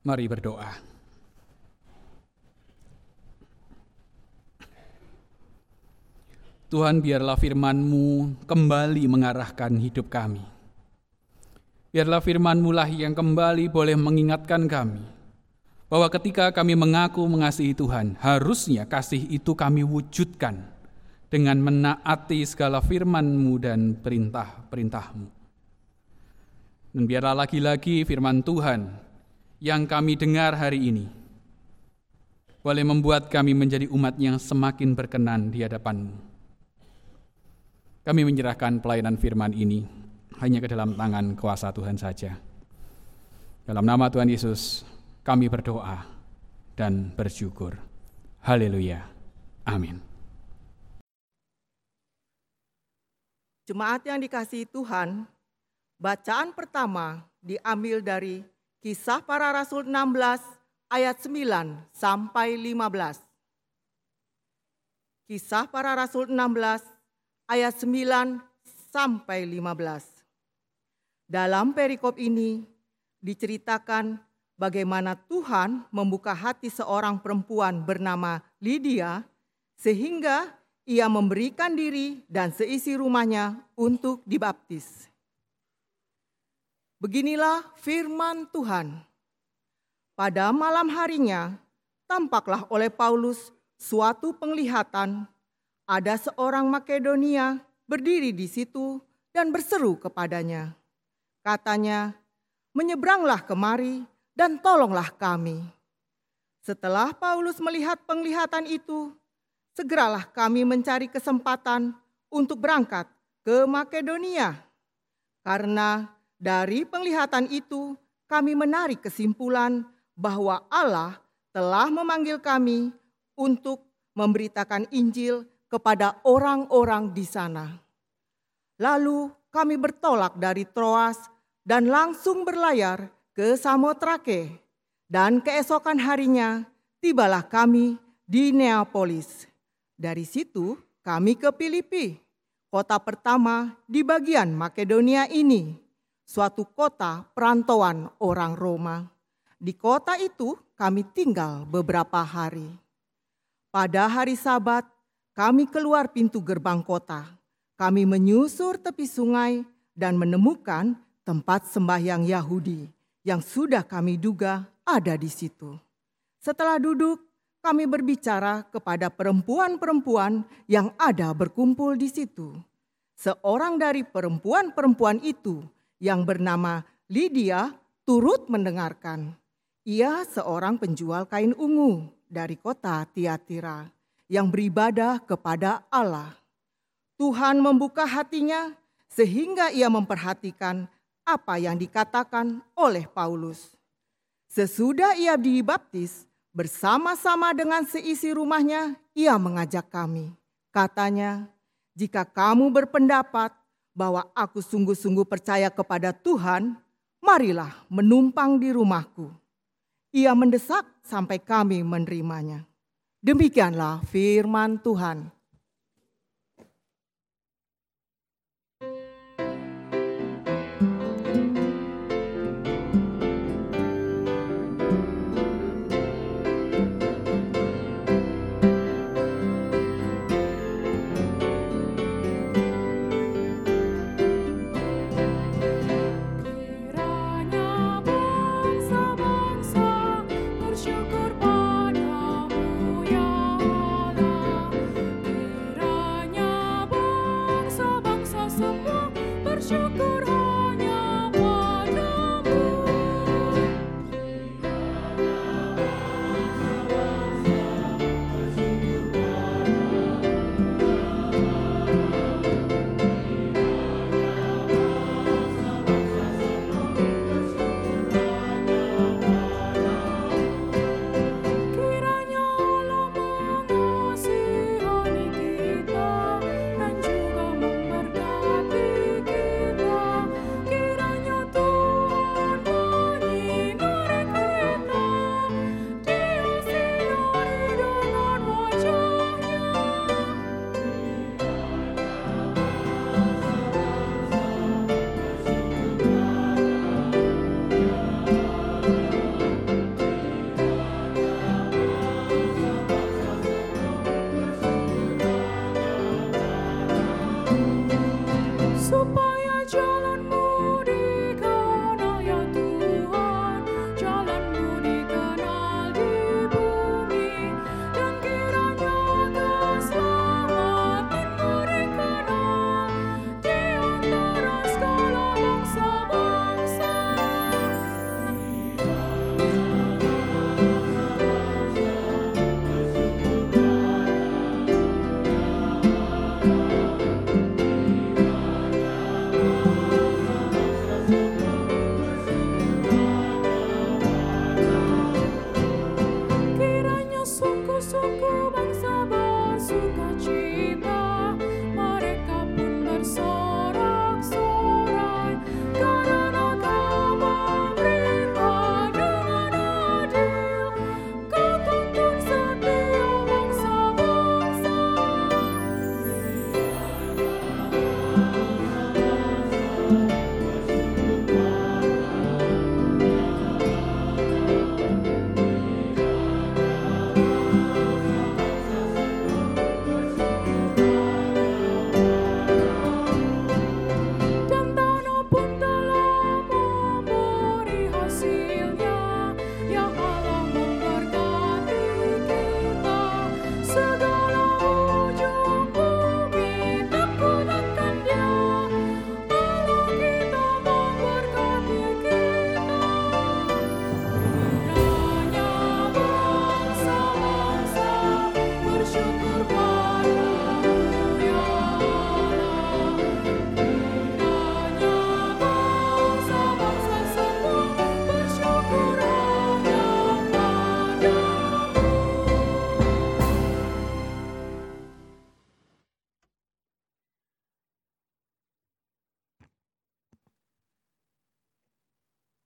Mari berdoa. Tuhan, biarlah firman-Mu kembali mengarahkan hidup kami. Biarlah firman-Mu lah yang kembali boleh mengingatkan kami bahwa ketika kami mengaku mengasihi Tuhan, harusnya kasih itu kami wujudkan dengan menaati segala firman-Mu dan perintah-perintah-Mu. Dan biarlah lagi-lagi firman Tuhan yang kami dengar hari ini boleh membuat kami menjadi umat yang semakin berkenan di hadapan-Mu. Kami menyerahkan pelayanan firman ini hanya ke dalam tangan kuasa Tuhan saja. Dalam nama Tuhan Yesus, kami berdoa dan bersyukur. Haleluya. Amin. Jemaat yang dikasihi Tuhan, bacaan pertama diambil dari Kisah Para Rasul 16 ayat 9 sampai 15. Kisah Para Rasul 16 ayat 9 sampai 15. Dalam perikop ini diceritakan bagaimana Tuhan membuka hati seorang perempuan bernama Lydia sehingga ia memberikan diri dan seisi rumahnya untuk dibaptis. Beginilah firman Tuhan. Pada malam harinya tampaklah oleh Paulus suatu penglihatan. Ada seorang Makedonia berdiri di situ dan berseru kepadanya. Katanya, "Menyeberanglah kemari dan tolonglah kami." Setelah Paulus melihat penglihatan itu, segeralah kami mencari kesempatan untuk berangkat ke Makedonia. Karena dari penglihatan itu kami menarik kesimpulan bahwa Allah telah memanggil kami untuk memberitakan Injil kepada orang-orang di sana. Lalu kami bertolak dari Troas dan langsung berlayar ke Samotrake, dan keesokan harinya tibalah kami di Neapolis. Dari situ kami ke Filipi, kota pertama di bagian Makedonia ini, suatu kota perantauan orang Roma. Di kota itu kami tinggal beberapa hari. Pada hari Sabat, kami keluar pintu gerbang kota. Kami menyusur tepi sungai dan menemukan tempat sembahyang Yahudi yang sudah kami duga ada di situ. Setelah duduk, kami berbicara kepada perempuan-perempuan yang ada berkumpul di situ. Seorang dari perempuan-perempuan itu yang bernama Lydia turut mendengarkan. Ia seorang penjual kain ungu dari kota Tiatira yang beribadah kepada Allah. Tuhan membuka hatinya sehingga ia memperhatikan apa yang dikatakan oleh Paulus. Sesudah ia dibaptis, bersama-sama dengan seisi rumahnya, ia mengajak kami. Katanya, "Jika kamu berpendapat bahwa aku sungguh-sungguh percaya kepada Tuhan, marilah menumpang di rumahku." Ia mendesak sampai kami menerimanya. Demikianlah firman Tuhan. Bersyukur padamu ya Allah.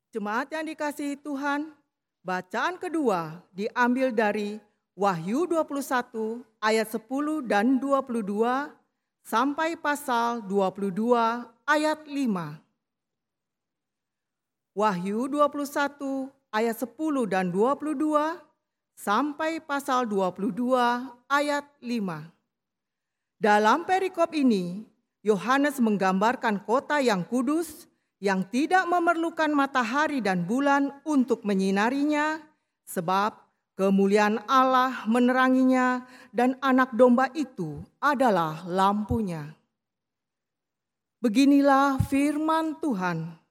Jemaat yang dikasihi Tuhan, bacaan kedua diambil dari Wahyu 21 ayat 10 dan 22 sampai pasal 22 ayat 5. Wahyu 21 ayat 10 dan 22 sampai pasal 22 ayat 5. Dalam perikop ini, Yohanes menggambarkan kota yang kudus yang tidak memerlukan matahari dan bulan untuk menyinarinya, sebab kemuliaan Allah meneranginya dan anak domba itu adalah lampunya. Beginilah firman Tuhan.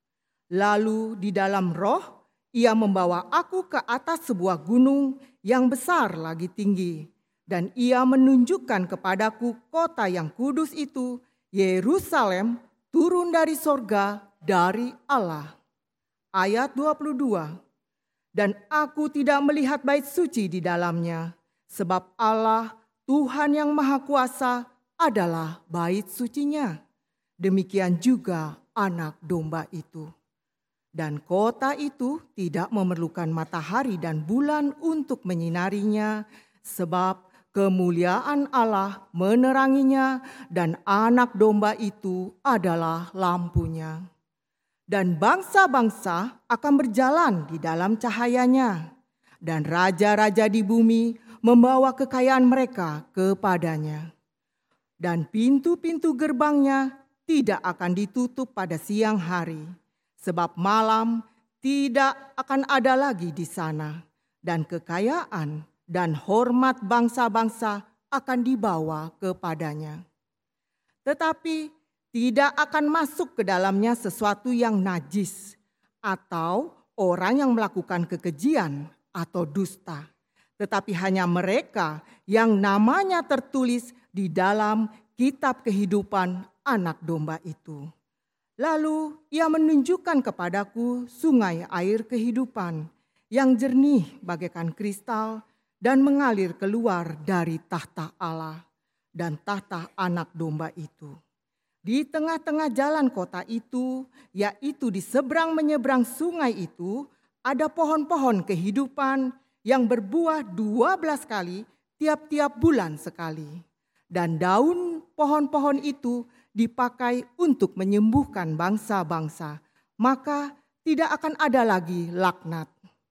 Lalu di dalam roh, ia membawa aku ke atas sebuah gunung yang besar lagi tinggi. Dan ia menunjukkan kepadaku kota yang kudus itu, Yerusalem, turun dari sorga dari Allah. Ayat 22. Dan aku tidak melihat bait suci di dalamnya, sebab Allah, Tuhan yang Maha Kuasa, adalah bait sucinya. Demikian juga anak domba itu. Dan kota itu tidak memerlukan matahari dan bulan untuk menyinarinya, sebab kemuliaan Allah meneranginya dan anak domba itu adalah lampunya. Dan bangsa-bangsa akan berjalan di dalam cahayanya, dan raja-raja di bumi membawa kekayaan mereka kepadanya. Dan pintu-pintu gerbangnya tidak akan ditutup pada siang hari, sebab malam tidak akan ada lagi di sana, dan kekayaan dan hormat bangsa-bangsa akan dibawa kepadanya. Tetapi tidak akan masuk ke dalamnya sesuatu yang najis, atau orang yang melakukan kekejian atau dusta, tetapi hanya mereka yang namanya tertulis di dalam kitab kehidupan anak domba itu. Lalu ia menunjukkan kepadaku sungai air kehidupan yang jernih bagaikan kristal dan mengalir keluar dari tahta Allah dan tahta anak domba itu. Di tengah-tengah jalan kota itu, yaitu di seberang menyeberang sungai itu, ada pohon-pohon kehidupan yang berbuah 12 kali tiap-tiap bulan sekali. Dan daun pohon-pohon itu dipakai untuk menyembuhkan bangsa-bangsa, maka tidak akan ada lagi laknat.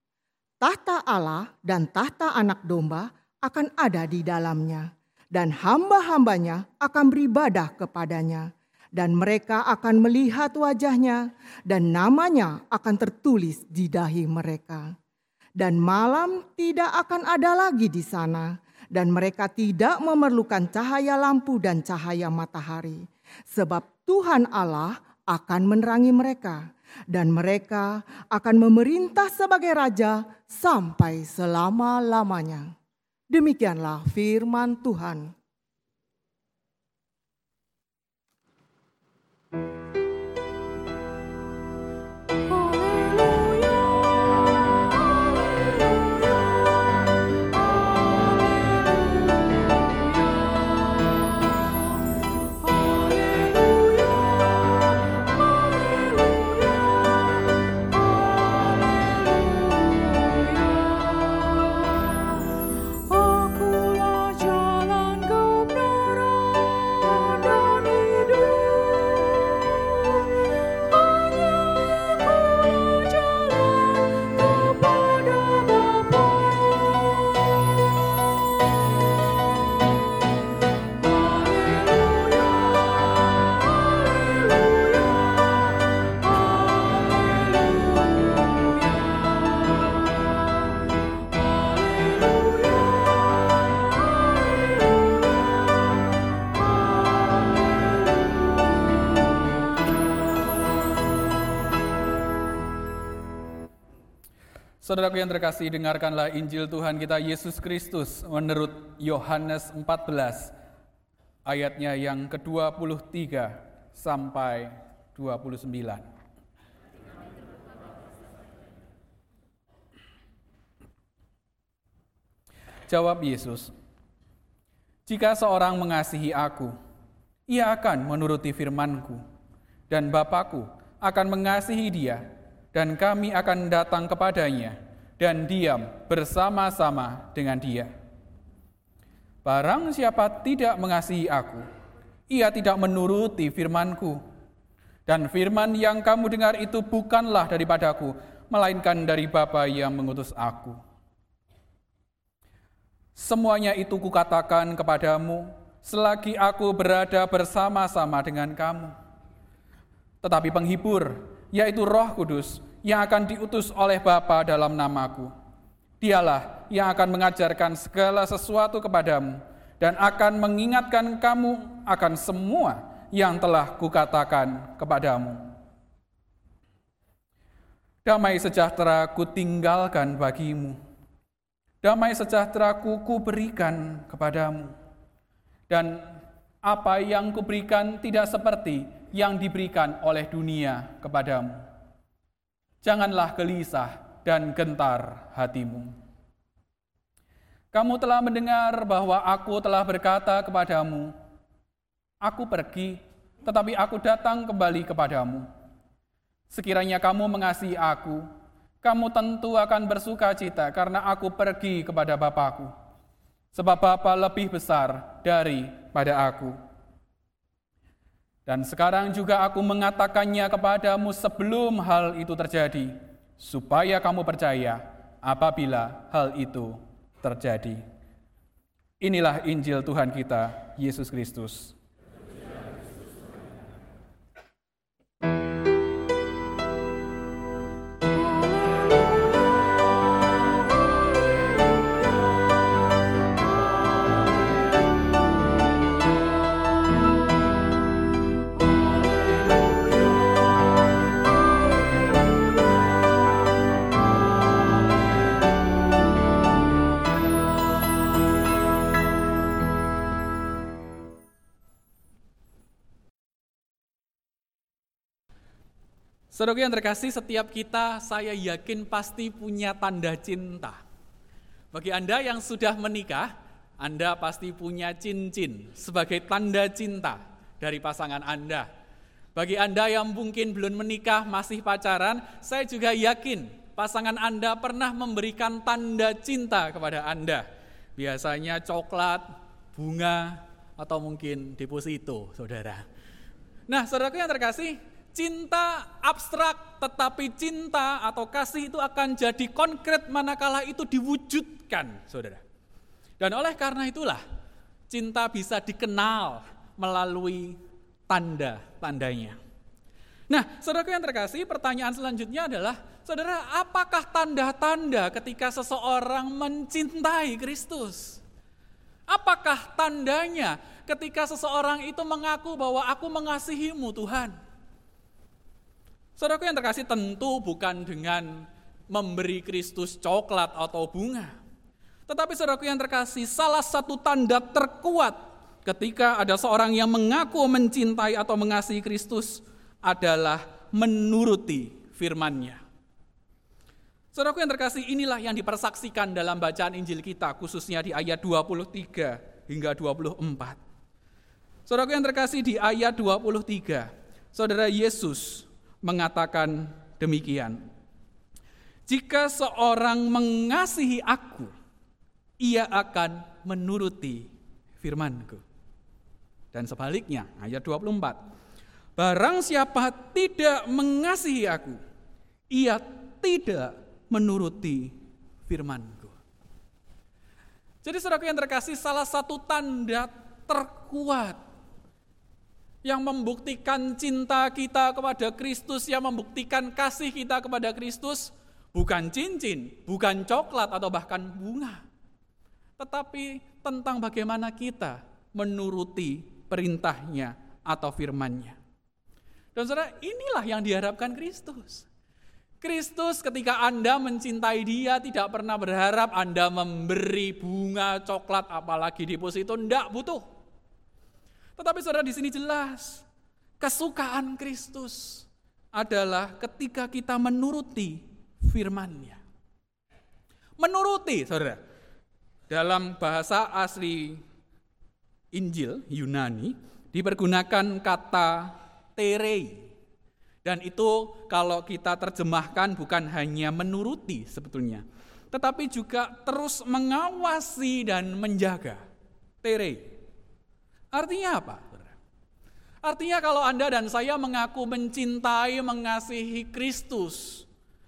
Tahta Allah dan tahta anak domba akan ada di dalamnya, dan hamba-hambanya akan beribadah kepadanya. Dan mereka akan melihat wajahnya, dan namanya akan tertulis di dahi mereka. Dan malam tidak akan ada lagi di sana, dan mereka tidak memerlukan cahaya lampu dan cahaya matahari, sebab Tuhan Allah akan menerangi mereka, dan mereka akan memerintah sebagai raja sampai selama-lamanya. Demikianlah firman Tuhan. Saudaraku yang terkasih, dengarkanlah Injil Tuhan kita Yesus Kristus menurut Yohanes 14, ayatnya yang ke-23 sampai 29. Jawab Yesus, "Jika seorang mengasihi aku, ia akan menuruti firman-Ku, dan Bapa-Ku akan mengasihi dia, dan kami akan datang kepadanya dan diam bersama-sama dengan dia. Barang siapa tidak mengasihi aku, ia tidak menuruti firman-Ku. Dan firman yang kamu dengar itu bukanlah daripadaku, melainkan dari Bapa yang mengutus aku. Semuanya itu kukatakan kepadamu, selagi aku berada bersama-sama dengan kamu. Tetapi penghibur, yaitu Roh Kudus, yang akan diutus oleh Bapa dalam namaku, Dialah yang akan mengajarkan segala sesuatu kepadamu dan akan mengingatkan kamu akan semua yang telah kukatakan kepadamu. Damai sejahtera kutinggalkan bagimu. Damai sejahtera kuberikan kepadamu. Dan apa yang kuberikan tidak seperti yang diberikan oleh dunia kepadamu. Janganlah gelisah dan gentar hatimu. Kamu telah mendengar bahwa aku telah berkata kepadamu, aku pergi, tetapi aku datang kembali kepadamu. Sekiranya kamu mengasihi aku, kamu tentu akan bersuka cita karena aku pergi kepada Bapa-Ku, sebab Bapa lebih besar daripada aku. Dan sekarang juga aku mengatakannya kepadamu sebelum hal itu terjadi, supaya kamu percaya apabila hal itu terjadi. Inilah Injil Tuhan kita, Yesus Kristus. Saudara yang terkasih, setiap kita saya yakin pasti punya tanda cinta. Bagi Anda yang sudah menikah, Anda pasti punya cincin sebagai tanda cinta dari pasangan Anda. Bagi Anda yang mungkin belum menikah, masih pacaran, saya juga yakin pasangan Anda pernah memberikan tanda cinta kepada Anda. Biasanya coklat, bunga, atau mungkin deposito, saudara. Nah, saudaraku yang terkasih, cinta abstrak, tetapi cinta atau kasih itu akan jadi konkret manakala itu diwujudkan, saudara. Dan oleh karena itulah, cinta bisa dikenal melalui tanda-tandanya. Nah, saudara yang terkasih, pertanyaan selanjutnya adalah, saudara, apakah tanda-tanda ketika seseorang mencintai Kristus? Apakah tandanya ketika seseorang itu mengaku bahwa aku mengasihimu, Tuhan? Saudaraku yang terkasih, tentu bukan dengan memberi Kristus coklat atau bunga. Tetapi saudaraku yang terkasih, salah satu tanda terkuat ketika ada seorang yang mengaku mencintai atau mengasihi Kristus adalah menuruti firman-Nya. Saudaraku yang terkasih, inilah yang dipersaksikan dalam bacaan Injil kita, khususnya di ayat 23 hingga 24. Saudaraku yang terkasih, di ayat 23, Saudara Yesus mengatakan demikian. Jika seorang mengasihi aku, ia akan menuruti firman-Ku. Dan sebaliknya, ayat 24. Barang siapa tidak mengasihi aku, ia tidak menuruti firman-Ku. Jadi saudara yang terkasih, salah satu tanda terkuat yang membuktikan cinta kita kepada Kristus, yang membuktikan kasih kita kepada Kristus, bukan cincin, bukan coklat atau bahkan bunga, tetapi tentang bagaimana kita menuruti perintahnya atau firman-Nya. Dan saudara, inilah yang diharapkan Kristus. Kristus ketika Anda mencintai Dia tidak pernah berharap Anda memberi bunga, coklat, apalagi deposito, tidak butuh. Tetapi saudara, di sini jelas kesukaan Kristus adalah ketika kita menuruti firman-Nya. Menuruti, saudara, dalam bahasa asli Injil Yunani dipergunakan kata terei. Dan itu kalau kita terjemahkan bukan hanya menuruti sebetulnya, tetapi juga terus mengawasi dan menjaga. Tere. Artinya apa? Artinya kalau Anda dan saya mengaku mencintai, mengasihi Kristus,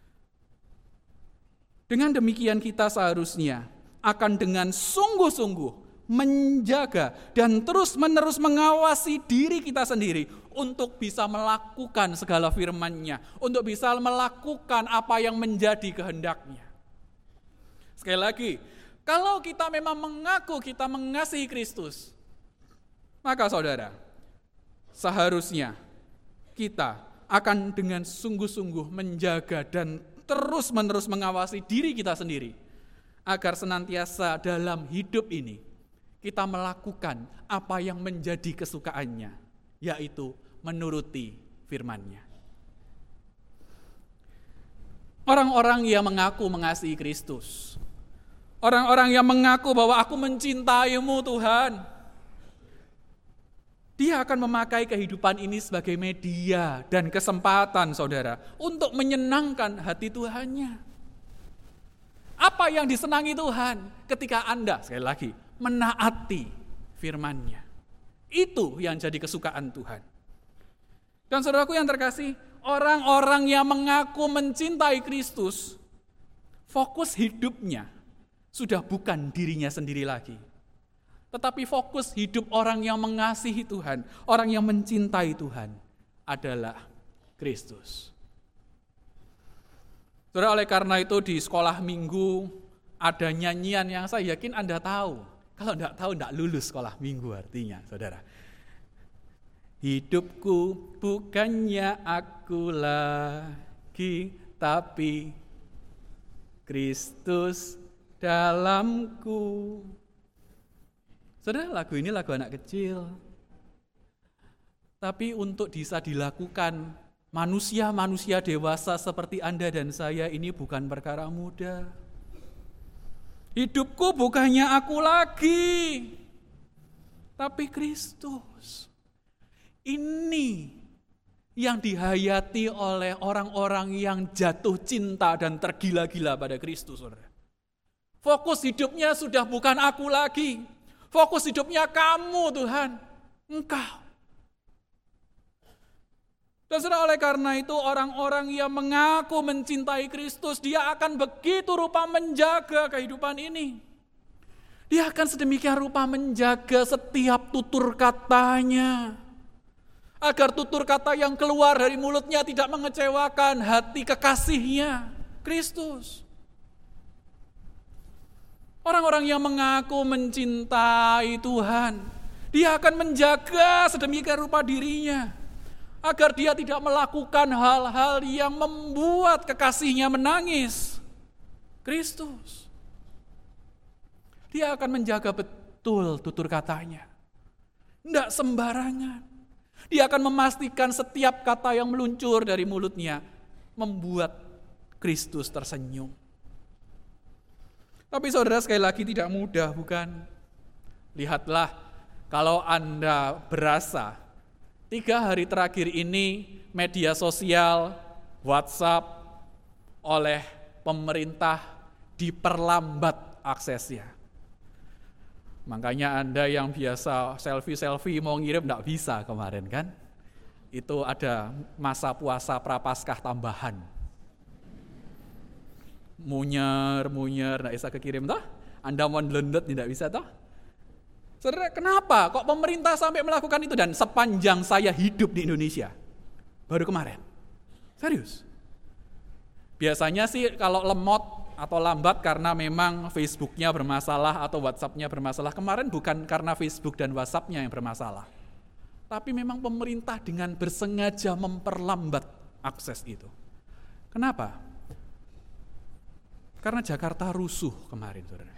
dengan demikian kita seharusnya akan dengan sungguh-sungguh menjaga dan terus-menerus mengawasi diri kita sendiri untuk bisa melakukan segala firman-Nya, untuk bisa melakukan apa yang menjadi kehendak-Nya. Sekali lagi, kalau kita memang mengaku kita mengasihi Kristus, maka saudara, seharusnya kita akan dengan sungguh-sungguh menjaga dan terus-menerus mengawasi diri kita sendiri agar senantiasa dalam hidup ini kita melakukan apa yang menjadi kesukaannya, yaitu menuruti firman-Nya. Orang-orang yang mengaku mengasihi Kristus, orang-orang yang mengaku bahwa aku mencintai-Mu Tuhan, dia akan memakai kehidupan ini sebagai media dan kesempatan saudara untuk menyenangkan hati Tuhannya. Apa yang disenangi Tuhan ketika Anda, sekali lagi, menaati firman-Nya. Itu yang jadi kesukaan Tuhan. Dan saudaraku yang terkasih, orang-orang yang mengaku mencintai Kristus, fokus hidupnya sudah bukan dirinya sendiri lagi. Tetapi fokus hidup orang yang mengasihi Tuhan, orang yang mencintai Tuhan adalah Kristus. Saudara, oleh karena itu di sekolah minggu ada nyanyian yang saya yakin Anda tahu. Kalau enggak tahu, enggak lulus sekolah minggu artinya, saudara. Hidupku bukannya aku lagi, tapi Kristus dalamku. Saudara, lagu ini lagu anak kecil. Tapi untuk bisa dilakukan manusia-manusia dewasa seperti Anda dan saya ini bukan perkara mudah. Hidupku bukannya aku lagi, tapi Kristus. Ini yang dihayati oleh orang-orang yang jatuh cinta dan tergila-gila pada Kristus, saudara. Fokus hidupnya sudah bukan aku lagi. Fokus hidupnya kamu, Tuhan. Engkau. Dan saudara, oleh karena itu orang-orang yang mengaku mencintai Kristus, dia akan begitu rupa menjaga kehidupan ini. Dia akan sedemikian rupa menjaga setiap tutur katanya. Agar tutur kata yang keluar dari mulutnya tidak mengecewakan hati kekasihnya, Kristus. Orang-orang yang mengaku mencintai Tuhan, dia akan menjaga sedemikian rupa dirinya. Agar dia tidak melakukan hal-hal yang membuat kekasihnya menangis. Kristus. Dia akan menjaga betul tutur katanya. Tidak sembarangan. Dia akan memastikan setiap kata yang meluncur dari mulutnya membuat Kristus tersenyum. Tapi saudara, sekali lagi tidak mudah, bukan? Lihatlah, kalau Anda berasa 3 hari terakhir ini media sosial, WhatsApp oleh pemerintah diperlambat aksesnya. Makanya Anda yang biasa selfie-selfie mau ngirim enggak bisa kemarin kan? Itu ada masa puasa prapaskah tambahan. Munyer, enggak bisa kekirim toh? Anda mau ndelendet tidak bisa toh? Saudara, kenapa kok pemerintah sampai melakukan itu? Dan sepanjang saya hidup di Indonesia, baru kemarin. Serius. Biasanya sih kalau lemot atau lambat karena memang Facebook-nya bermasalah atau WhatsApp-nya bermasalah. Kemarin bukan karena Facebook dan WhatsApp-nya yang bermasalah. Tapi memang pemerintah dengan bersengaja memperlambat akses itu. Kenapa? Karena Jakarta rusuh kemarin, saudara.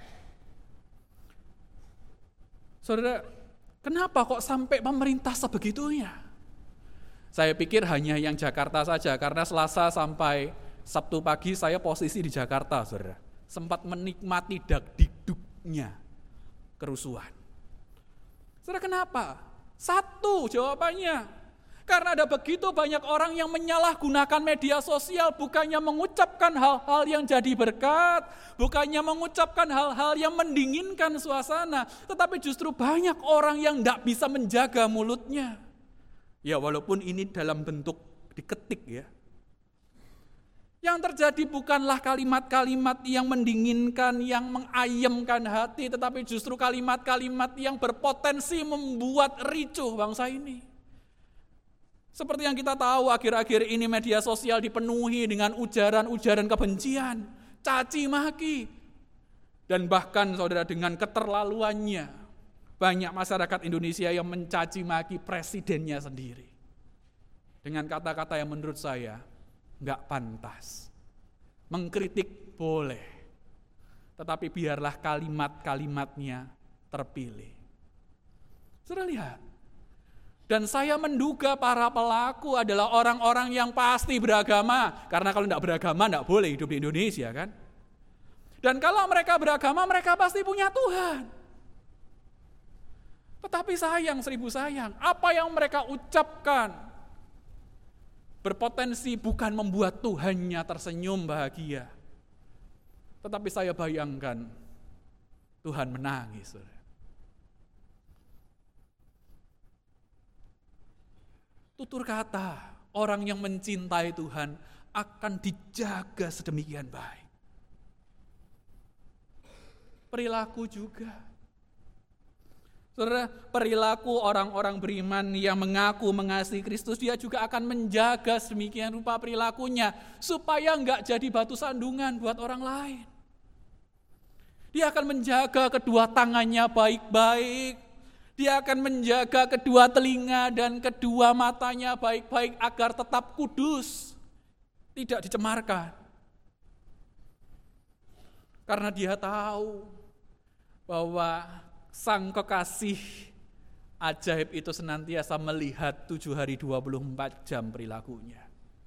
Saudara, kenapa kok sampai pemerintah sebegitunya? Saya pikir hanya yang Jakarta saja, karena Selasa sampai Sabtu pagi saya posisi di Jakarta, saudara. Sempat menikmati dagdikduknya kerusuhan. Saudara, kenapa? Satu jawabannya, Karena ada begitu banyak orang yang menyalahgunakan media sosial, bukannya mengucapkan hal-hal yang jadi berkat, bukannya mengucapkan hal-hal yang mendinginkan suasana, tetapi justru banyak orang yang tidak bisa menjaga mulutnya. Ya walaupun ini dalam bentuk diketik ya. Yang terjadi bukanlah kalimat-kalimat yang mendinginkan, yang mengayemkan hati, tetapi justru kalimat-kalimat yang berpotensi membuat ricuh bangsa ini. Seperti yang kita tahu, akhir-akhir ini media sosial dipenuhi dengan ujaran-ujaran kebencian, caci maki. Dan bahkan saudara, dengan keterlaluannya, banyak masyarakat Indonesia yang mencaci maki presidennya sendiri. Dengan kata-kata yang menurut saya nggak pantas. Mengkritik boleh, tetapi biarlah kalimat-kalimatnya terpilih. Saudara lihat. Dan saya menduga para pelaku adalah orang-orang yang pasti beragama. Karena kalau tidak beragama tidak boleh hidup di Indonesia kan. Dan kalau mereka beragama, mereka pasti punya Tuhan. Tetapi sayang, seribu sayang, apa yang mereka ucapkan berpotensi bukan membuat Tuhannya tersenyum bahagia. Tetapi saya bayangkan Tuhan menangis. Tutur kata orang yang mencintai Tuhan akan dijaga sedemikian baik. Perilaku juga. Saudara, perilaku orang-orang beriman yang mengaku mengasihi Kristus, dia juga akan menjaga sedemikian rupa perilakunya supaya enggak jadi batu sandungan buat orang lain. Dia akan menjaga kedua tangannya baik-baik. Dia akan menjaga kedua telinga dan kedua matanya baik-baik agar tetap kudus, tidak dicemarkan. Karena dia tahu bahwa Sang Kekasih ajaib itu senantiasa melihat 7 hari 24 jam perilakunya.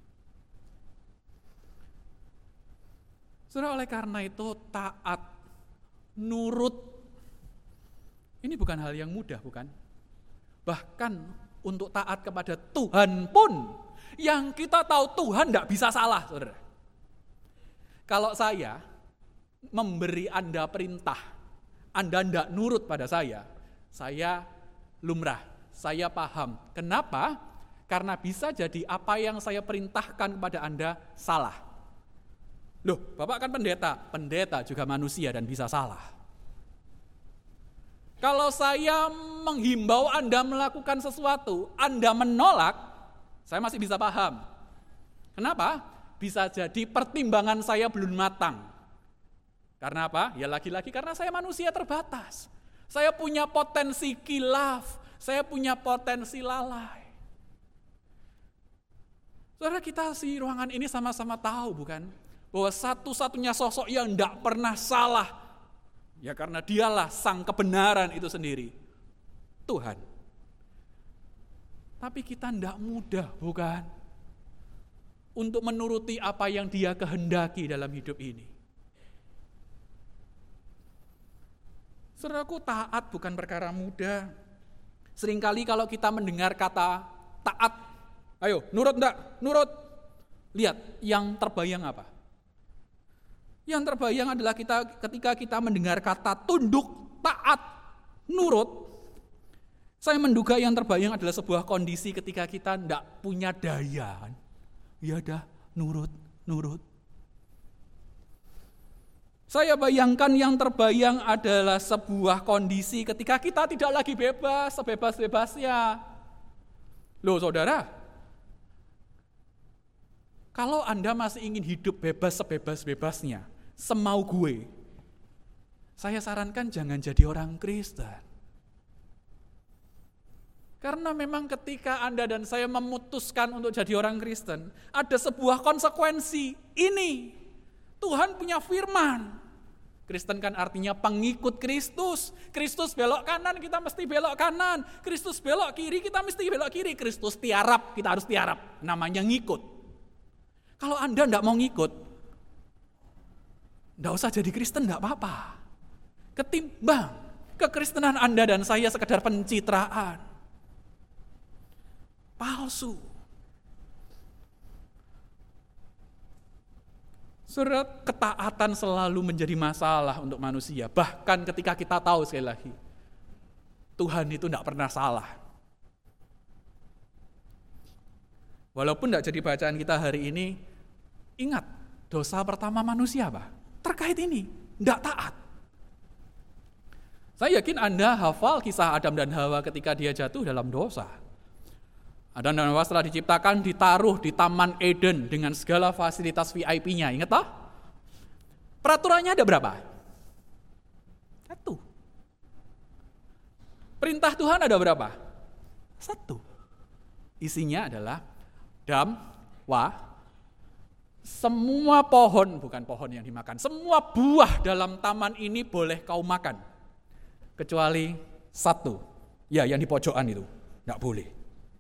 Saudara, oleh karena itu taat, nurut, ini bukan hal yang mudah, bukan? Bahkan untuk taat kepada Tuhan pun, yang kita tahu Tuhan tidak bisa salah, saudara. Kalau saya memberi Anda perintah, Anda tidak nurut pada saya lumrah, saya paham. Kenapa? Karena bisa jadi apa yang saya perintahkan kepada Anda salah. Loh, Bapak kan pendeta juga manusia dan bisa salah. Kalau saya menghimbau Anda melakukan sesuatu, Anda menolak, saya masih bisa paham. Kenapa? Bisa jadi pertimbangan saya belum matang. Karena apa? Ya lagi-lagi karena saya manusia terbatas. Saya punya potensi khilaf, saya punya potensi lalai. Saudara, kita di ruangan ini sama-sama tahu bukan? Bahwa satu-satunya sosok yang tidak pernah salah, ya karena dialah sang kebenaran itu sendiri, Tuhan. Tapi kita tidak mudah, bukan? Untuk menuruti apa yang Dia kehendaki dalam hidup ini. Saudaraku, taat bukan perkara mudah. Seringkali kalau kita mendengar kata taat, ayo nurut enggak? Nurut. Lihat, yang terbayang apa? Yang terbayang adalah ketika kita mendengar kata tunduk, taat, nurut. Saya menduga yang terbayang adalah sebuah kondisi ketika kita tidak punya daya. Ya dah, nurut. Saya bayangkan yang terbayang adalah sebuah kondisi ketika kita tidak lagi bebas, sebebas-bebasnya. Loh saudara, kalau Anda masih ingin hidup bebas sebebas-bebasnya, semau gue, saya sarankan jangan jadi orang Kristen. Karena memang ketika Anda dan saya memutuskan untuk jadi orang Kristen, ada sebuah konsekuensi. Ini, Tuhan punya firman. Kristen kan artinya pengikut Kristus. Kristus belok kanan, kita mesti belok kanan. Kristus belok kiri, kita mesti belok kiri. Kristus tiarap, kita harus tiarap. Namanya ngikut. Kalau Anda tidak mau ngikut, tidak usah jadi Kristen, tidak apa-apa. Ketimbang kekristenan Anda dan saya sekedar pencitraan. palsu. Saudara, ketaatan selalu menjadi masalah untuk manusia. Bahkan ketika kita tahu sekali lagi, Tuhan itu tidak pernah salah. Walaupun tidak jadi bacaan kita hari ini, ingat, dosa pertama manusia apa? Terkait ini, tidak taat. Saya yakin Anda hafal kisah Adam dan Hawa ketika dia jatuh dalam dosa. Adam dan Hawa setelah diciptakan ditaruh di Taman Eden dengan segala fasilitas VIP-nya. Ingat tak? Peraturannya ada berapa? 1. Perintah Tuhan ada berapa? 1. Isinya adalah semua pohon, bukan pohon yang dimakan, semua buah dalam taman ini boleh kau makan. Kecuali 1. Ya, yang di pojokan itu. Tidak boleh.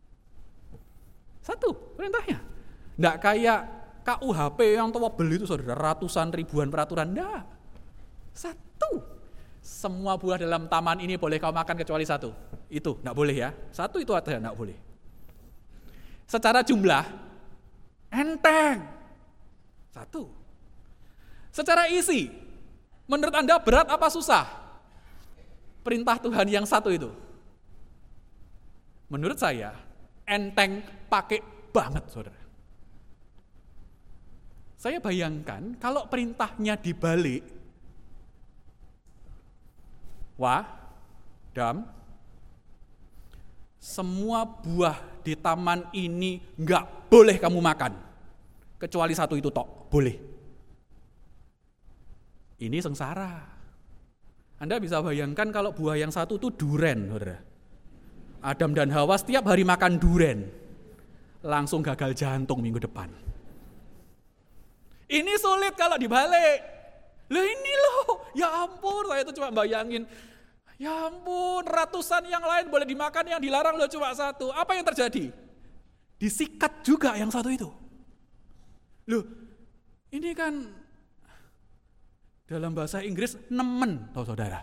1 perintahnya. Tidak kayak KUHP yang tebel itu saudara, ratusan ribuan peraturan. Tidak. 1. Semua buah dalam taman ini boleh kau makan kecuali 1. Itu tidak boleh ya. 1 itu aja tidak boleh. Secara jumlah enteng. 1. Secara isi, menurut Anda berat apa susah? Perintah Tuhan yang 1 itu. Menurut saya enteng pakai banget, saudara. Saya bayangkan kalau perintahnya dibalik, semua buah di taman ini nggak boleh kamu makan, kecuali 1 itu tok, boleh. Ini sengsara. Anda bisa bayangkan kalau buah yang 1 itu duren, saudara. Adam dan Hawa setiap hari makan duren, langsung gagal jantung minggu depan. Ini sulit kalau dibalik. Loh ini loh, ya ampun, saya itu cuma bayangin, ya ampun, ratusan yang lain boleh dimakan, yang dilarang loh cuma 1. Apa yang terjadi? Disikat juga yang 1 itu. Loh, ini kan dalam bahasa Inggris nemen, tahu saudara.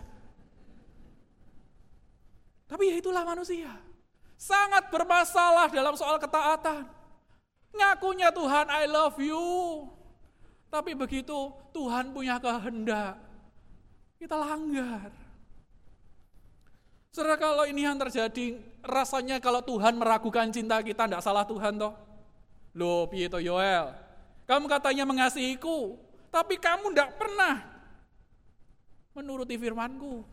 Tapi ya itulah manusia. Sangat bermasalah dalam soal ketaatan. Ngakunya Tuhan, I love you. Tapi begitu Tuhan punya kehendak, kita langgar. Saudara, kalau ini yang terjadi, rasanya kalau Tuhan meragukan cinta kita, tidak salah Tuhan toh. Loh, piye toh Yoel? Kamu katanya mengasihiku, tapi kamu tidak pernah menuruti firman-Ku.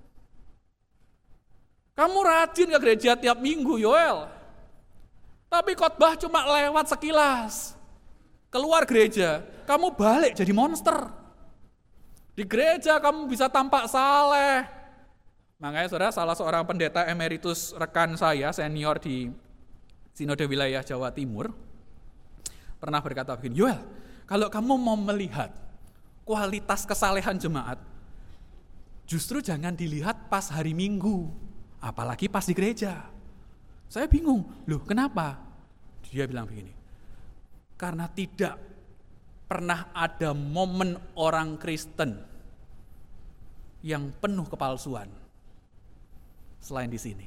Kamu rajin ke gereja tiap minggu, Yoel. Tapi khotbah cuma lewat sekilas. Keluar gereja, kamu balik jadi monster. Di gereja kamu bisa tampak saleh. Makanya saudara, salah seorang pendeta emeritus rekan saya, senior di Sinode Wilayah Jawa Timur, pernah berkata begini, Yoel, kalau kamu mau melihat kualitas kesalehan jemaat, justru jangan dilihat pas hari Minggu. Apalagi pas di gereja. Saya bingung, loh kenapa? Dia bilang begini, karena tidak pernah ada momen orang Kristen yang penuh kepalsuan selain di sini.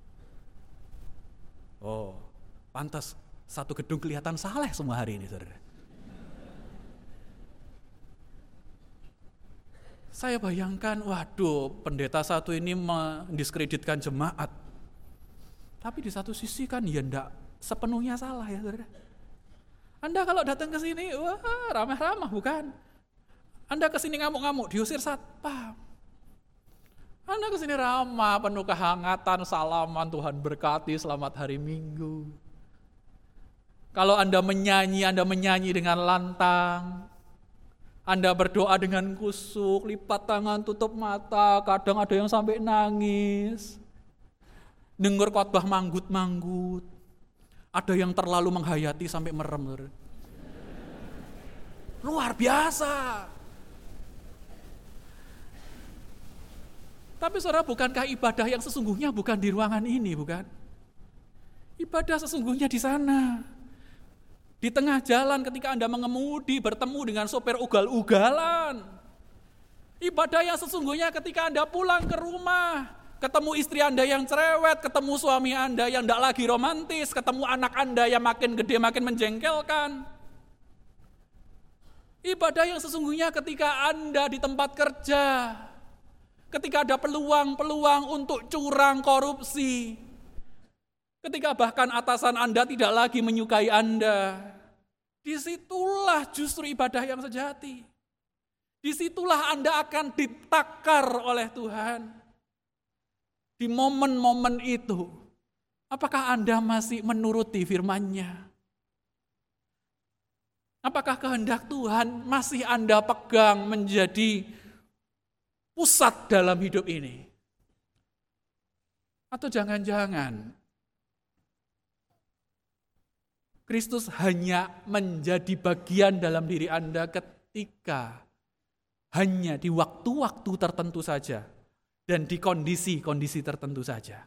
Oh, pantas satu gedung kelihatan saleh semua hari ini, saudara. Saya bayangkan, waduh, pendeta satu ini mendiskreditkan jemaat. Tapi di satu sisi kan ya enggak sepenuhnya salah ya, saudara. Anda kalau datang ke sini, wah ramah-ramah bukan? Anda ke sini ngamuk-ngamuk, diusir satpam. Anda ke sini ramah, penuh kehangatan, salaman, Tuhan berkati, selamat hari Minggu. Kalau Anda menyanyi dengan lantang. Anda berdoa dengan kusuk, lipat tangan, tutup mata, kadang ada yang sampai nangis. Dengar khotbah manggut-manggut. Ada yang terlalu menghayati sampai merem. Luar biasa. Tapi saudara, bukankah ibadah yang sesungguhnya bukan di ruangan ini, bukan? Ibadah sesungguhnya di sana. Di tengah jalan ketika Anda mengemudi, bertemu dengan sopir ugal-ugalan. Ibadah yang sesungguhnya ketika Anda pulang ke rumah, ketemu istri Anda yang cerewet, ketemu suami Anda yang tidak lagi romantis, ketemu anak Anda yang makin gede, makin menjengkelkan. Ibadah yang sesungguhnya ketika Anda di tempat kerja, ketika ada peluang-peluang untuk curang, korupsi, ketika bahkan atasan Anda tidak lagi menyukai Anda, disitulah justru ibadah yang sejati. Disitulah Anda akan ditakar oleh Tuhan. Di momen-momen itu, apakah Anda masih menuruti firman-Nya? Apakah kehendak Tuhan masih Anda pegang menjadi pusat dalam hidup ini? Atau jangan-jangan Kristus hanya menjadi bagian dalam diri Anda ketika hanya di waktu-waktu tertentu saja dan di kondisi-kondisi tertentu saja.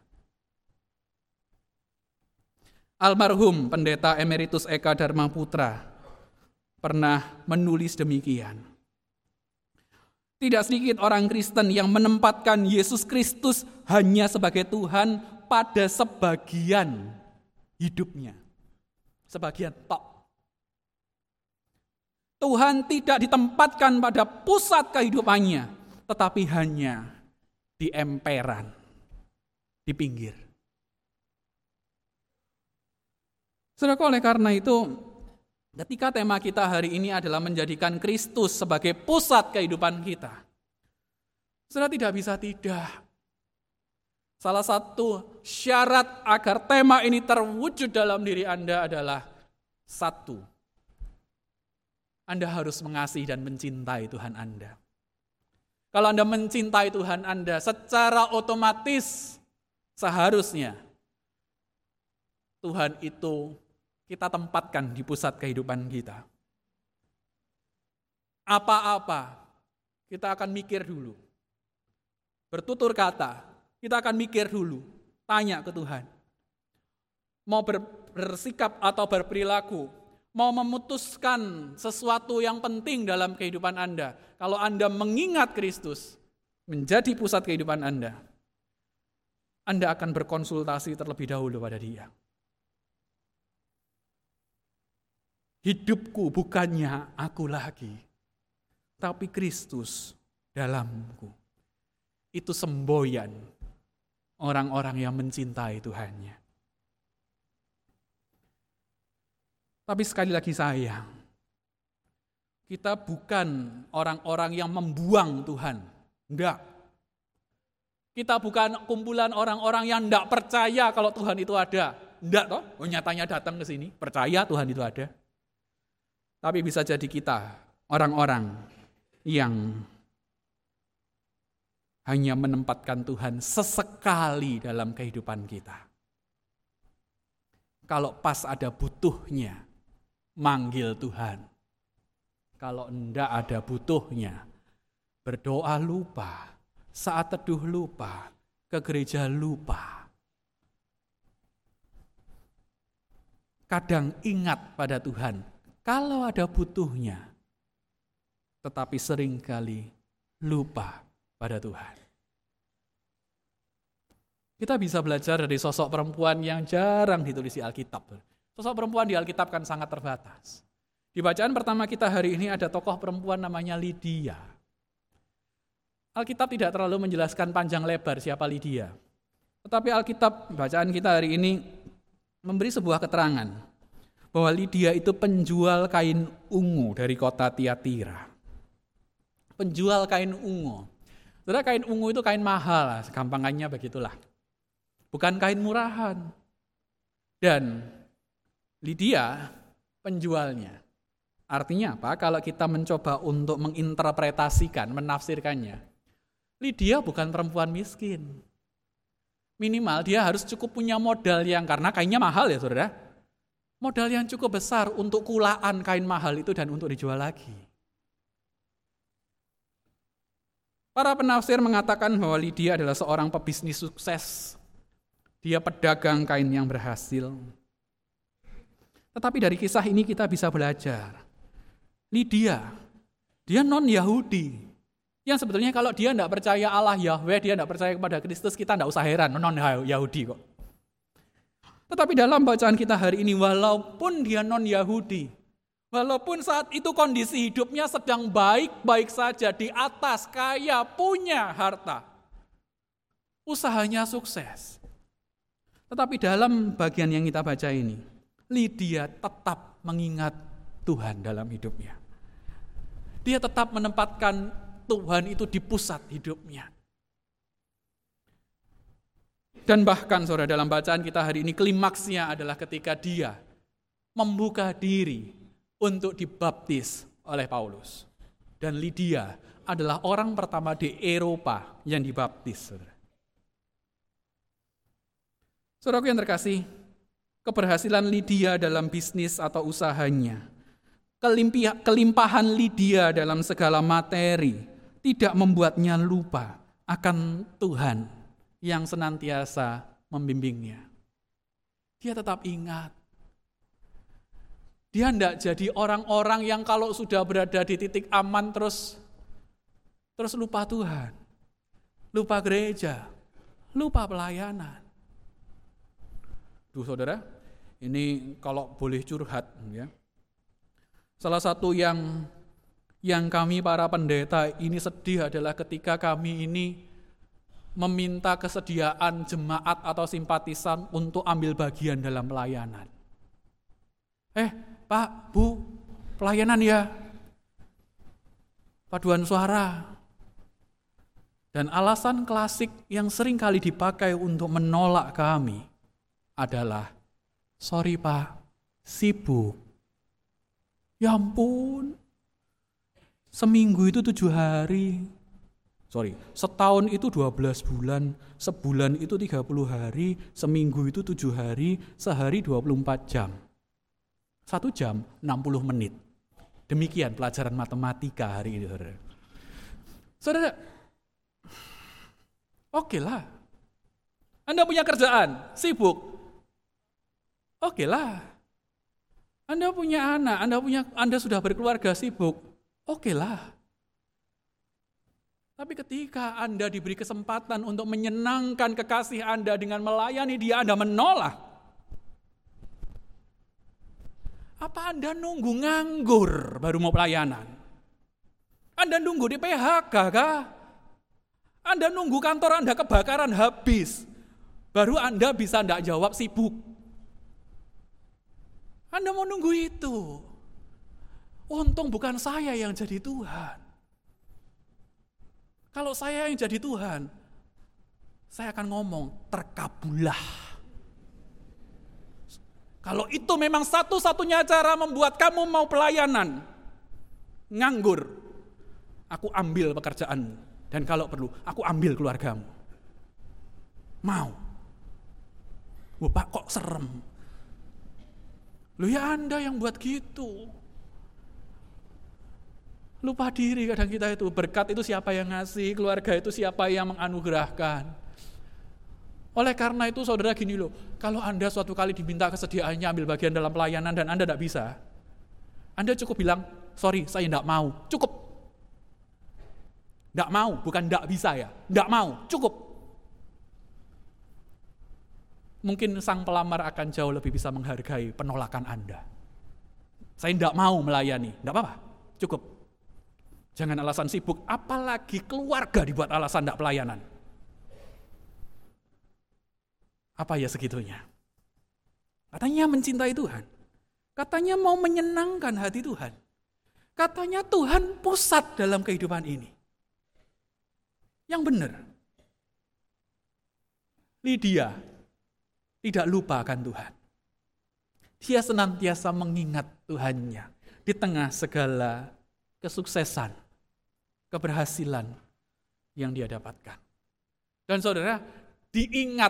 Almarhum Pendeta Emeritus Eka Dharma Putra pernah menulis demikian. Tidak sedikit orang Kristen yang menempatkan Yesus Kristus hanya sebagai Tuhan pada sebagian hidupnya. Sebagian tok. Tuhan tidak ditempatkan pada pusat kehidupannya, tetapi hanya di emperan, di pinggir. Saudara, oleh karena itu, ketika tema kita hari ini adalah menjadikan Kristus sebagai pusat kehidupan kita, saudara tidak bisa tidak. Salah satu syarat agar tema ini terwujud dalam diri Anda adalah satu, Anda harus mengasihi dan mencintai Tuhan Anda. Kalau Anda mencintai Tuhan Anda, secara otomatis seharusnya Tuhan itu kita tempatkan di pusat kehidupan kita. Apa-apa, kita akan mikir dulu. Bertutur kata, kita akan mikir dulu, tanya ke Tuhan. Mau bersikap atau berperilaku, mau memutuskan sesuatu yang penting dalam kehidupan Anda. Kalau Anda mengingat Kristus menjadi pusat kehidupan Anda akan berkonsultasi terlebih dahulu pada Dia. Hidupku bukannya aku lagi, tapi Kristus dalamku. Itu semboyan orang-orang yang mencintai Tuhannya. Tapi sekali lagi sayang, kita bukan orang-orang yang membuang Tuhan. Enggak. Kita bukan kumpulan orang-orang yang enggak percaya kalau Tuhan itu ada. Enggak toh, nyatanya datang ke sini, percaya Tuhan itu ada. Tapi bisa jadi kita orang-orang yang hanya menempatkan Tuhan sesekali dalam kehidupan kita. Kalau pas ada butuhnya, manggil Tuhan. Kalau enggak ada butuhnya, berdoa lupa, saat teduh lupa, ke gereja lupa. Kadang ingat pada Tuhan, kalau ada butuhnya, tetapi seringkali lupa pada Tuhan. Kita bisa belajar dari sosok perempuan yang jarang ditulis di Alkitab. Sosok perempuan di Alkitab kan sangat terbatas. Di bacaan pertama kita hari ini ada tokoh perempuan namanya Lydia. Alkitab tidak terlalu menjelaskan panjang lebar siapa Lydia. Tetapi Alkitab bacaan kita hari ini memberi sebuah keterangan bahwa Lydia itu penjual kain ungu dari kota Tiatira. Penjual kain ungu. Saudara, kain ungu itu kain mahal, gampangannya begitulah. Bukan kain murahan. Dan Lydia penjualnya. Artinya apa? Kalau kita mencoba untuk menginterpretasikan, menafsirkannya, Lydia bukan perempuan miskin. Minimal dia harus cukup punya modal yang, karena kainnya mahal ya saudara, modal yang cukup besar untuk kulaan kain mahal itu dan untuk dijual lagi. Para penafsir mengatakan bahwa Lydia adalah seorang pebisnis sukses. Dia pedagang kain yang berhasil. Tetapi dari kisah ini kita bisa belajar. Lydia, dia non-Yahudi. Yang sebetulnya kalau dia tidak percaya Allah Yahweh, dia tidak percaya kepada Kristus, kita tidak usah heran, non-Yahudi kok. Tetapi dalam bacaan kita hari ini, walaupun dia non-Yahudi, walaupun saat itu kondisi hidupnya sedang baik-baik saja, di atas, kaya, punya harta, usahanya sukses. Tetapi dalam bagian yang kita baca ini, Lydia tetap mengingat Tuhan dalam hidupnya. Dia tetap menempatkan Tuhan itu di pusat hidupnya. Dan bahkan saudara, dalam bacaan kita hari ini klimaksnya adalah ketika dia membuka diri untuk dibaptis oleh Paulus. Dan Lydia adalah orang pertama di Eropa yang dibaptis. Saudaraku yang terkasih, keberhasilan Lydia dalam bisnis atau usahanya, kelimpahan Lydia dalam segala materi tidak membuatnya lupa akan Tuhan yang senantiasa membimbingnya. Dia tetap ingat. Dia tidak jadi orang-orang yang kalau sudah berada di titik aman terus lupa Tuhan, lupa gereja, lupa pelayanan. Duh saudara, ini kalau boleh curhat ya. Salah satu yang kami para pendeta ini sedih adalah ketika kami ini meminta kesediaan jemaat atau simpatisan untuk ambil bagian dalam pelayanan. Pak, Bu, pelayanan ya, paduan suara. Dan alasan klasik yang sering kali dipakai untuk menolak kami adalah, sorry Pak, sibuk. Ya ampun, seminggu itu 7 hari. Setahun itu 12 bulan, sebulan itu 30 hari, seminggu itu 7 hari, sehari 24 jam. 1 jam 60 menit. Demikian pelajaran matematika hari ini. Saudara, oke lah. Anda punya kerjaan, sibuk. Oke lah. Anda punya anak, Anda sudah berkeluarga, sibuk. Oke lah. Tapi ketika Anda diberi kesempatan untuk menyenangkan kekasih Anda dengan melayani dia, Anda menolak. Apa Anda nunggu nganggur baru mau pelayanan? Anda nunggu di PHK kah? Anda nunggu kantor Anda kebakaran habis, baru Anda bisa tidak jawab sibuk. Anda mau nunggu itu. Untung bukan saya yang jadi Tuhan. Kalau saya yang jadi Tuhan, saya akan ngomong, terkabulah. Kalau itu memang satu-satunya cara membuat kamu mau pelayanan, nganggur, aku ambil pekerjaanmu. Dan kalau perlu, aku ambil keluargamu. Mau. Wah Pak, kok serem? Loh ya Anda yang buat gitu. Lupa diri kadang kita itu. Berkat itu siapa yang ngasih, keluarga itu siapa yang menganugerahkan. Oleh karena itu saudara gini loh, kalau Anda suatu kali diminta kesediaannya ambil bagian dalam pelayanan dan Anda tidak bisa, Anda cukup bilang, sorry saya tidak mau, cukup. Tidak mau, bukan tidak bisa ya, tidak mau, cukup. Mungkin sang pelamar akan jauh lebih bisa menghargai penolakan Anda. Saya tidak mau melayani, tidak apa-apa, cukup. Jangan alasan sibuk, apalagi keluarga dibuat alasan tidak pelayanan. Apa ya segitunya? Katanya mencintai Tuhan. Katanya mau menyenangkan hati Tuhan. Katanya Tuhan pusat dalam kehidupan ini. Yang benar. Lydia tidak lupa akan Tuhan. Dia senantiasa mengingat Tuhannya di tengah segala kesuksesan, keberhasilan yang dia dapatkan. Dan saudara, diingat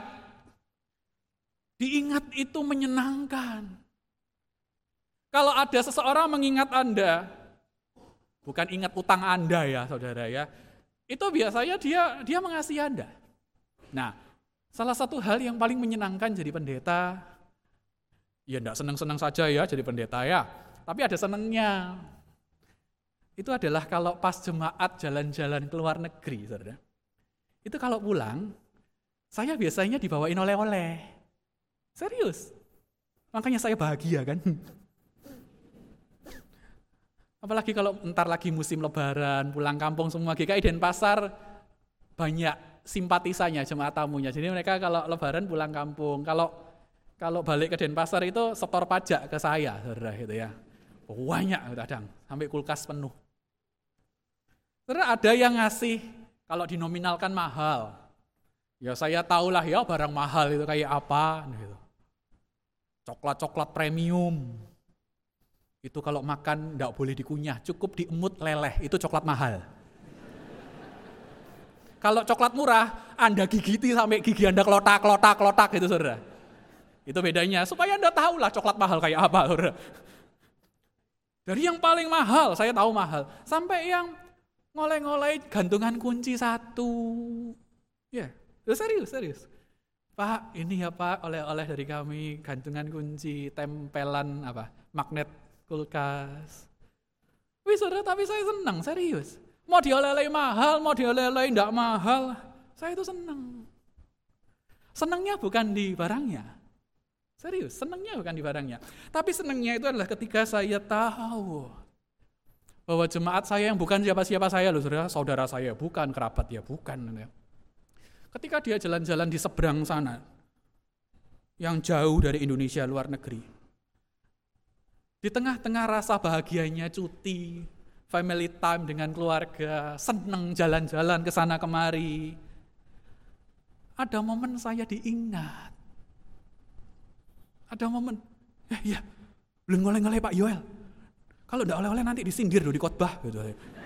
itu menyenangkan. Kalau ada seseorang mengingat Anda, bukan ingat utang Anda ya saudara ya, itu biasanya dia mengasihi Anda. Nah, salah satu hal yang paling menyenangkan jadi pendeta, ya enggak senang-senang saja ya jadi pendeta ya, tapi ada senangnya. itu adalah kalau pas jemaat jalan-jalan ke luar negeri, saudara. Itu kalau pulang, saya biasanya dibawain oleh-oleh. Serius. Makanya saya bahagia kan. Apalagi kalau entar lagi musim lebaran, pulang kampung semua, GKI Denpasar banyak simpatisannya jemaat tamunya. Jadi mereka kalau lebaran pulang kampung, kalau balik ke Denpasar itu setor pajak ke saya, saudara, gitu ya. Banyak kadang, sampai kulkas penuh. Saudara, ada yang ngasih, kalau dinominalkan mahal. Ya saya tahulah ya barang mahal itu kayak apa, gitu. Coklat-coklat premium. Itu kalau makan enggak boleh dikunyah, cukup diemut leleh, itu coklat mahal. Kalau coklat murah, Anda gigiti sampai gigi Anda kelotak gitu, saudara. Itu bedanya, supaya Anda tahulah coklat mahal kayak apa, saudara. Dari yang paling mahal, saya tahu mahal, sampai yang ngoleh-ngoleh gantungan kunci 1. Ya, serius. Pak, ini ya Pak, oleh-oleh dari kami, gantungan kunci, tempelan magnet kulkas. Wih saudara, tapi saya senang, serius. Mau dioleh-oleh mahal, mau dioleh-oleh enggak mahal, saya itu senang. Senangnya bukan di barangnya. Serius, senangnya bukan di barangnya. Tapi senangnya itu adalah ketika saya tahu bahwa jemaat saya yang bukan siapa-siapa saya loh, saudara saya, bukan kerabat ya, bukan. Ketika dia jalan-jalan di seberang sana, yang jauh dari Indonesia, luar negeri, di tengah-tengah rasa bahagianya cuti, family time dengan keluarga, senang jalan-jalan ke sana kemari, ada momen saya diingat. Ada momen, ya, belum ngoleh-ngoleh Pak Yoel. Kalau enggak oleh-oleh nanti disindir loh di khotbah gitu.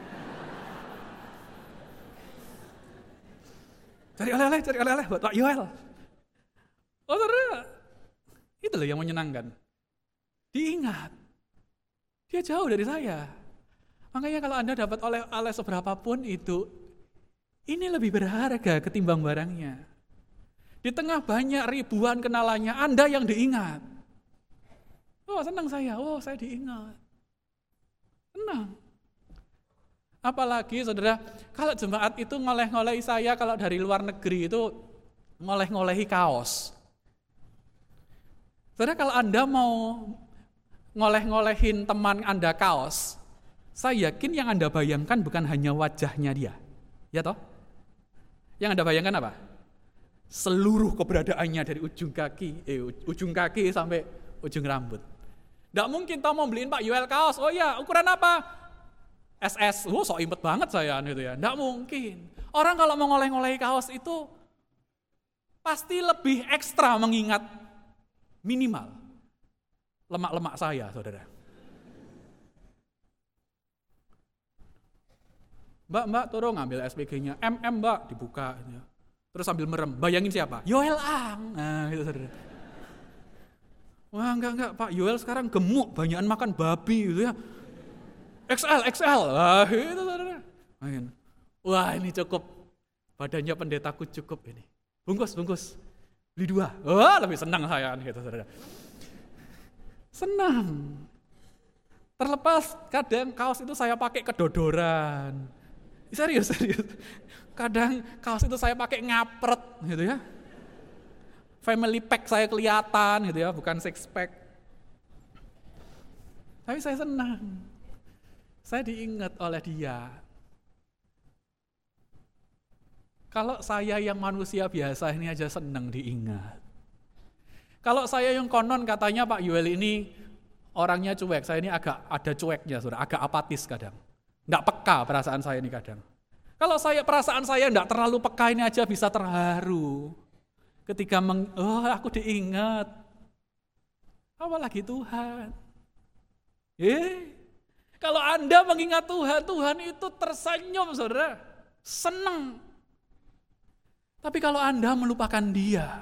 Cari oleh-oleh buat Pak Yoel. Oh saudara, itu loh yang menyenangkan. Diingat, dia jauh dari saya. Makanya kalau Anda dapat oleh-oleh seberapapun itu, ini lebih berharga ketimbang barangnya. Di tengah banyak ribuan kenalannya, Anda yang diingat. Oh senang saya diingat. Senang. Apalagi saudara, kalau jemaat itu ngoleh-ngolehi saya, kalau dari luar negeri itu ngoleh-ngolehi kaos. Saudara, kalau Anda mau ngoleh-ngolehin teman Anda kaos, saya yakin yang Anda bayangkan bukan hanya wajahnya dia. Ya toh? Yang Anda bayangkan apa? Seluruh keberadaannya dari ujung kaki sampai ujung rambut. Nggak mungkin toh mau beliin Pak Yoel kaos, oh ya ukuran apa? SS, sok impet banget saya gitu ya. Nggak mungkin. Orang kalau mau ngoleh-ngolehi kaos itu pasti lebih ekstra mengingat minimal lemak-lemak saya, saudara. Mbak, tolong ngambil SPG-nya. Mbak, dibuka. Gitu ya. Terus sambil merem, bayangin siapa? Yoel Ang. Nah, gitu saudara. Wah, enggak, Pak Yoel sekarang gemuk, banyakan makan babi gitu ya. XL. Wah, itu saudara. Wah, ini cukup. Badannya pendetaku cukup ini. Bungkus. Beli 2. Wah, lebih senang saya gitu saudara. Senang. Terlepas kadang kaos itu saya pakai kedodoran. Serius. Kadang kaos itu saya pakai ngapret gitu ya. Family pack saya kelihatan gitu ya, bukan six pack. Tapi saya senang. Saya diingat oleh dia. Kalau saya yang manusia biasa ini aja senang diingat. Kalau saya yang konon katanya Pak Yoel ini orangnya cuek, saya ini agak ada cueknya, saudara, agak apatis kadang. Nggak peka perasaan saya ini kadang. Kalau perasaan saya nggak terlalu peka ini aja bisa terharu. Ketika aku diingat. Apalagi Tuhan. Kalau Anda mengingat Tuhan itu tersenyum, saudara. Senang. Tapi kalau Anda melupakan dia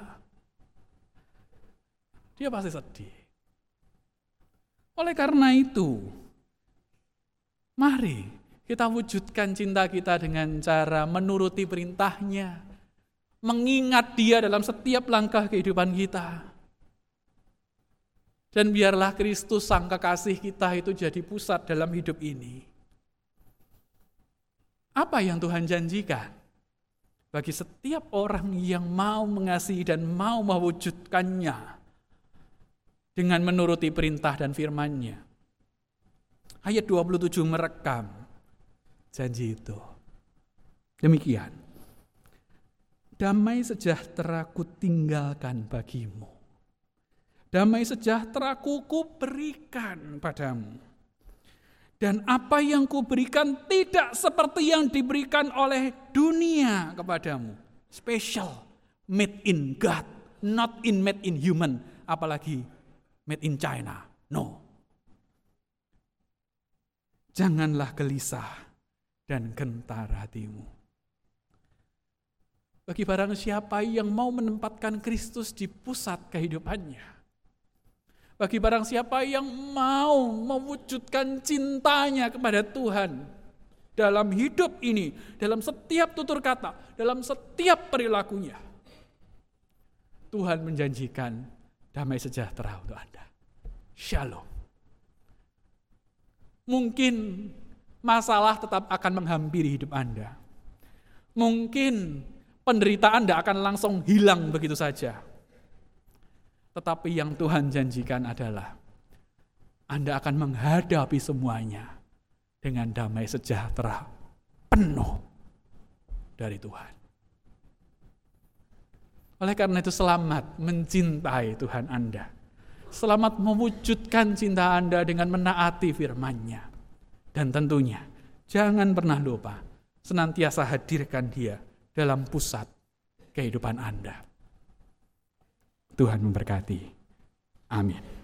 pasti sedih. Oleh karena itu, mari kita wujudkan cinta kita dengan cara menuruti perintahnya, mengingat dia dalam setiap langkah kehidupan kita. Dan biarlah Kristus sang kekasih kita itu jadi pusat dalam hidup ini. Apa yang Tuhan janjikan? Bagi setiap orang yang mau mengasihi dan mau mewujudkannya dengan menuruti perintah dan firman-Nya. Ayat 27 merekam janji itu. Demikian. Damai sejahtera ku tinggalkan bagimu. Damai sejahtera ku berikan padamu. Dan apa yang kuberikan tidak seperti yang diberikan oleh dunia kepadamu. Special, made in God, not made in human, apalagi made in China. No. Janganlah gelisah dan gentar hatimu. Bagi barang siapa yang mau menempatkan Kristus di pusat kehidupannya, bagi barang siapa yang mau mewujudkan cintanya kepada Tuhan dalam hidup ini, dalam setiap tutur kata, dalam setiap perilakunya, Tuhan menjanjikan damai sejahtera untuk Anda. Shalom. Mungkin masalah tetap akan menghampiri hidup Anda. Mungkin penderitaan tidak akan langsung hilang begitu saja. Tetapi yang Tuhan janjikan adalah Anda akan menghadapi semuanya dengan damai sejahtera penuh dari Tuhan. Oleh karena itu selamat mencintai Tuhan Anda. Selamat mewujudkan cinta Anda dengan menaati firman-Nya. Dan tentunya jangan pernah lupa senantiasa hadirkan Dia dalam pusat kehidupan Anda. Tuhan memberkati. Amin.